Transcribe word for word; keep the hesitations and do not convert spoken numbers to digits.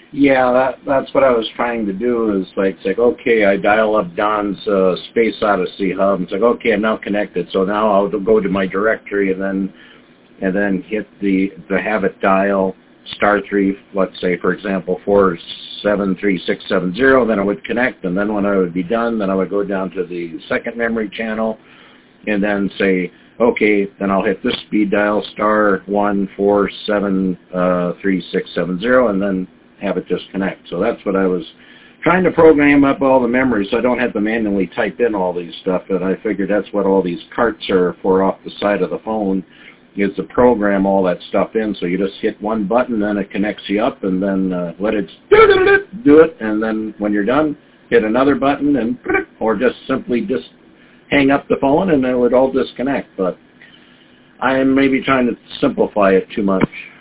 Yeah, that, that's what I was trying to do is like, it's like, okay, I dial up Don's uh, Space Odyssey hub. It's like, okay, I'm now connected. So now I'll go to my directory and then and then hit the, the have it dial star three, let's say, for example, four seven three six seven zero. Then I would connect, and then when I would be done, then I would go down to the second memory channel and then say, okay, then I'll hit this speed dial star one four seven three six seven zero, and then have it just connect. So that's what I was trying to program up all the memory so I don't have to manually type in all these stuff. And I figured that's what all these carts are for off the side of the phone, is to program all that stuff in. So you just hit one button, then it connects you up, and then uh, let it do it. And then when you're done, hit another button, and or just simply just hang up the phone, and it would all disconnect. But I am maybe trying to simplify it too much.